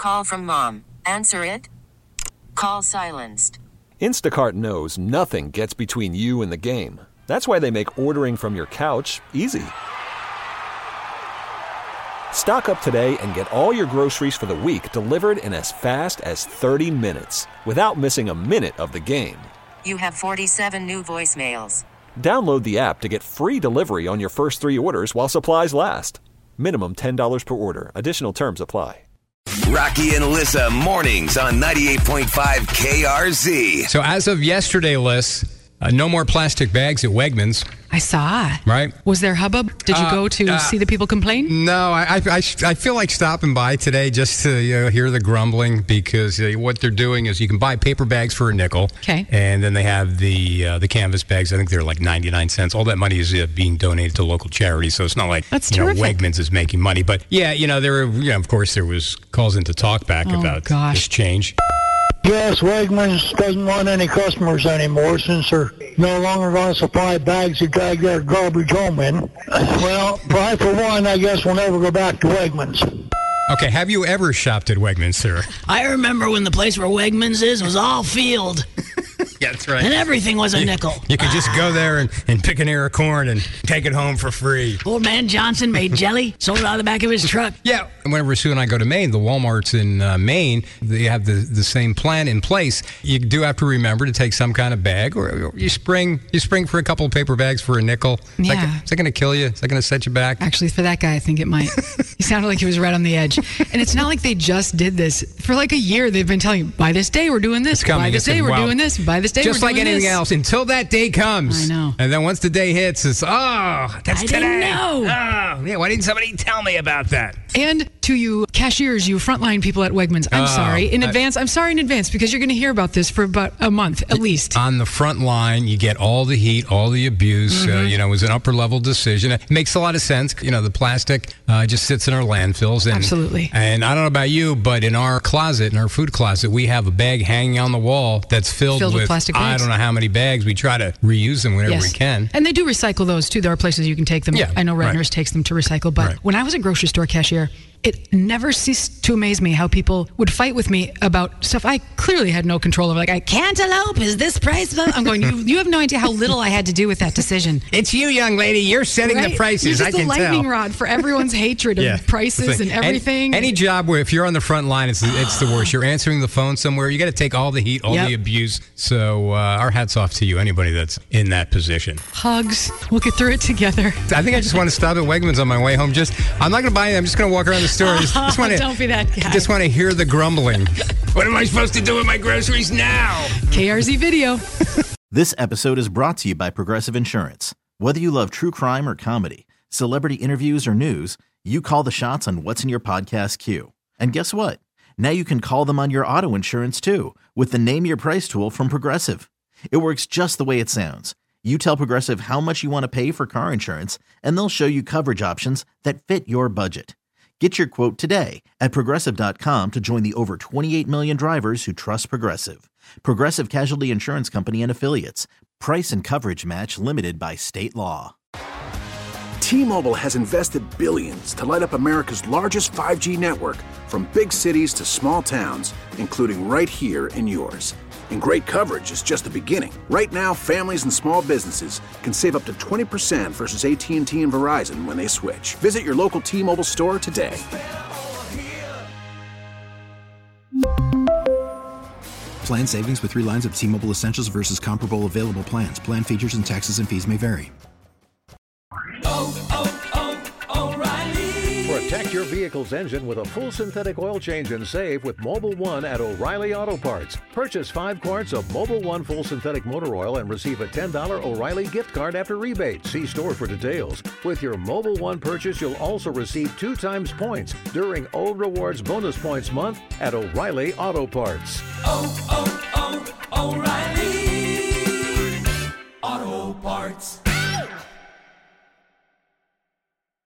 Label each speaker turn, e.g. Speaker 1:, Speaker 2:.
Speaker 1: call from mom. Answer it. Call silenced.
Speaker 2: Instacart knows nothing gets between you and the game. That's why they make ordering from your couch easy. Stock up today and get all your groceries for the week delivered in as fast as 30 minutes without missing a minute of the game.
Speaker 1: You have 47 new voicemails.
Speaker 2: Download the app to get free delivery on your first 3 orders while supplies last. Minimum $10 per order. Additional terms apply.
Speaker 3: Rocky and Alyssa mornings on 98.5 KRZ.
Speaker 4: So as of yesterday, Liz, no more plastic bags at Wegmans.
Speaker 5: I saw.
Speaker 4: Right?
Speaker 5: Was there hubbub? Did you go to see the people complain?
Speaker 4: No, I feel like stopping by today just to hear the grumbling, because what they're doing is you can buy paper bags for a nickel.
Speaker 5: Okay.
Speaker 4: And then they have the canvas bags. I think they're like 99 cents. All that money is being donated to local charities, so it's not like Wegmans is making money. But yeah, of course there was calls into talkback about this change.
Speaker 6: Yes, Wegmans doesn't want any customers anymore since they're no longer going to supply bags to drag their garbage home in. Well, I, for one, I guess we'll never go back to Wegmans.
Speaker 4: Okay, have you ever shopped at Wegmans, sir?
Speaker 7: I remember when the place where Wegmans is was all field.
Speaker 4: Yeah, that's right.
Speaker 7: And everything was a nickel.
Speaker 4: You could just go there and pick an ear of corn and take it home for free.
Speaker 7: Old man Johnson made jelly, sold it out of the back of his truck.
Speaker 4: Yeah, and whenever Sue and I go to Maine, the Walmarts in Maine, they have the same plan in place. You do have to remember to take some kind of bag, or you spring for a couple of paper bags for a nickel.
Speaker 5: Yeah.
Speaker 4: Is that going to kill you? Is that going to set you back?
Speaker 5: Actually, for that guy, I think it might. He sounded like he was right on the edge. And it's not like they just did this. For like a year, they've been telling you, by this day, we're doing this.
Speaker 4: It's coming.
Speaker 5: By this day, we're doing this. By this day, we're doing this.
Speaker 4: Just like anything else, until that day comes.
Speaker 5: I know.
Speaker 4: And then once the day hits, it's, that's today.
Speaker 7: Didn't know.
Speaker 4: Oh, yeah, why didn't somebody tell me about that?
Speaker 5: And to you cashiers, you frontline people at Wegmans, I'm sorry in advance. I'm sorry in advance, because you're going to hear about this for about a month at least.
Speaker 4: On the front line, you get all the heat, all the abuse. It was an upper-level decision. It makes a lot of sense. The plastic just sits in our landfills. And,
Speaker 5: absolutely.
Speaker 4: And I don't know about you, but in our closet, in our food closet, we have a bag hanging on the wall that's filled with
Speaker 5: plastic bags.
Speaker 4: I don't know how many bags. We try to reuse them whenever we can.
Speaker 5: And they do recycle those, too. There are places you can take them.
Speaker 4: Yeah,
Speaker 5: I know Redner's takes them to recycle. But when I was a grocery store cashier, it never ceased to amaze me how people would fight with me about stuff I clearly had no control over. Like, cantaloupe, is this price? I'm going, you have no idea how little I had to do with that decision.
Speaker 4: It's you, young lady. You're setting the prices.
Speaker 5: You're just
Speaker 4: I can tell.
Speaker 5: a lightning rod for everyone's hatred of prices and everything.
Speaker 4: Any job where if you're on the front line, it's the worst. You're answering the phone somewhere. You got to take all the heat, all the abuse. So our hats off to you, anybody that's in that position.
Speaker 5: Hugs. We'll get through it together.
Speaker 4: I think I just want to stop at Wegmans on my way home. I'm not going to buy it. I'm just going to walk around the store.
Speaker 5: Don't be that guy.
Speaker 4: Just want to hear the grumbling. What am I supposed to do with my groceries now?
Speaker 5: KRZ Video.
Speaker 8: This episode is brought to you by Progressive Insurance. Whether you love true crime or comedy, celebrity interviews or news, you call the shots on what's in your podcast queue. And guess what? Now you can call them on your auto insurance too with the Name Your Price tool from Progressive. It works just the way it sounds. You tell Progressive how much you want to pay for car insurance, and they'll show you coverage options that fit your budget. Get your quote today at Progressive.com to join the over 28 million drivers who trust Progressive. Progressive Casualty Insurance Company and Affiliates. Price and coverage match limited by state law.
Speaker 9: T-Mobile has invested billions to light up America's largest 5G network, from big cities to small towns, including right here in yours. And great coverage is just the beginning. Right now, families and small businesses can save up to 20% versus AT&T and Verizon when they switch. Visit your local T-Mobile store today.
Speaker 10: Plan savings with 3 lines of T-Mobile Essentials versus comparable available plans. Plan features and taxes and fees may vary.
Speaker 11: Protect your vehicle's engine with a full synthetic oil change and save with Mobil 1 at O'Reilly Auto Parts. Purchase 5 quarts of Mobil 1 full synthetic motor oil and receive a $10 O'Reilly gift card after rebate. See store for details. With your Mobil 1 purchase, you'll also receive 2 times points during O Rewards Bonus Points Month at O'Reilly Auto Parts.
Speaker 12: O'Reilly Auto Parts.